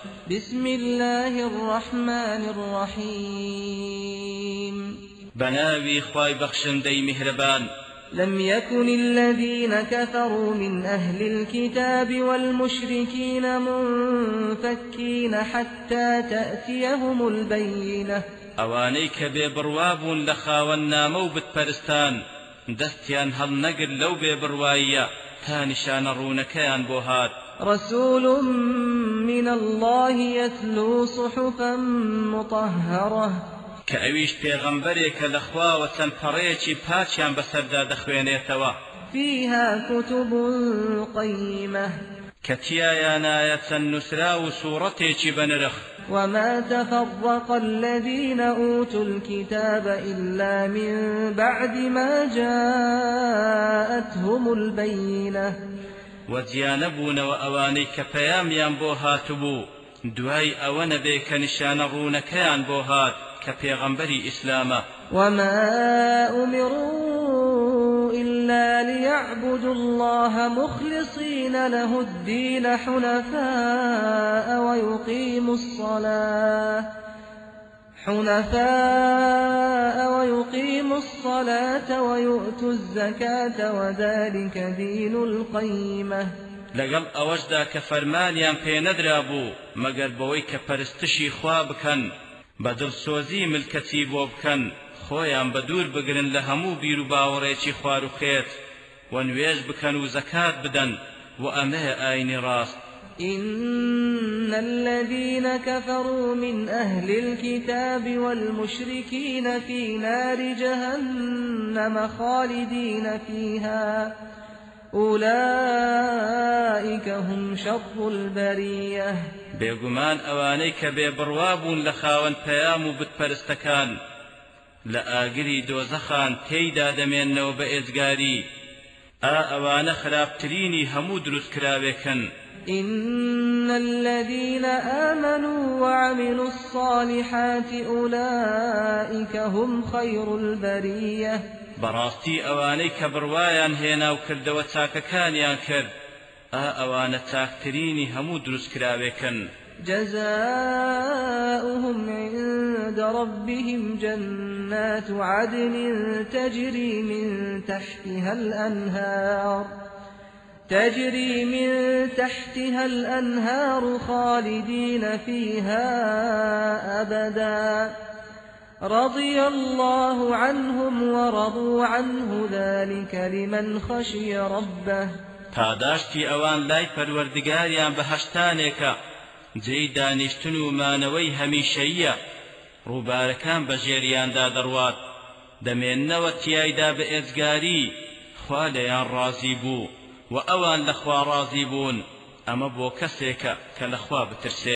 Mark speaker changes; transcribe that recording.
Speaker 1: بسم الله الرحمن الرحيم
Speaker 2: بناوي خواي بخشندي مهربان
Speaker 1: لم يكن الذين كفروا من أهل الكتاب والمشركين منفكين حتى تأتيهم البينة
Speaker 2: اواني كبي بروابون لخاونا موبت پرستان دستيان هل نقل لو بي بروايا تانشان رونكيان بوهات
Speaker 1: رسول من الله يتلو صحفا مطهرة
Speaker 2: كأويش پیغمبرێکە لەخوا و چەند پەڕەیەکی پاچیان بەسەردا دەخوێنێتەوە
Speaker 1: فيها كتب قيمة
Speaker 2: کە تیایانایە چەند نووسرا و سوورەتێکی بەنرخ
Speaker 1: وما تفرق الذين أوتوا الكتاب إلا من بعد ما جاءتهم البينة
Speaker 2: وەجیانەبوونەوە ئەوانەی کە پەیامیان بۆ هاتبوو دوای ئەوە نەبێ کە نیشانە ڕوونەکەیان بۆ هات کە پێغەمبەری ئیسلامە
Speaker 1: وما أمروا إلا ليعبدوا الله مخلصين له الدين حنفاء ويقيموا الصلاة ويؤتوا الزكاة وذلك دين القيمة
Speaker 2: لەگەڵ ئەوەشدا کە فەرمانیان پێ نەدرابوو مەگەر بەوەی کە پەرستشی خوا بکەن بە دڵسۆزی ملکەتی بۆ بکەن خۆیان بە دوور بگرن لە هەموو بیر و باوەڕێکی خوار و خێت و نوێژ بکەن و زەکات بدەن و ئەمەیە ئاینی ڕاست
Speaker 1: إن الذين كفروا من أهل الكتاب والمشركين في نار جهنم خالدين فيها أولئك هم شر البرية
Speaker 2: بێگومان ئەوانەی کە بێبڕوابوون لە خاوەن پەیام و بتپەرستەکان لە ئاگری دۆزەخان تێیدا دەمێننەوە بە ئێجگاری ئەوانە خراپترینی هەموو دروستکراوێکن
Speaker 1: إن الذين آمنوا وعملوا الصالحات أولئك هم خير البرية
Speaker 2: بەڕاستی ئەوانەی کە بڕوایان هێنا و کردەوە چاکەکانیان کرد ئەوانە چاکترینی هەموو دروستکراوێکن
Speaker 1: جزاؤهم عند ربهم جنات عدن تجري من تحتها الأنهار خالدين فيها أبدا رضي الله عنهم ورضوا عنه ذلك لمن خشي ربه
Speaker 2: پاداشتی ئەوان لای پەروەردگاریان بەهەشتانێکە جێی دانیشتن و مانەوەی هەمیشەییە ڕووبارەکان بەژێریاندا دەڕوات دەمێننەوە تیایدا بە ئێجگاری خوا لەیان ڕازی بوو و ئەوان لەخوا ڕازی بوون ئەمە بۆ کەسێکە کە لەخوا بترسێت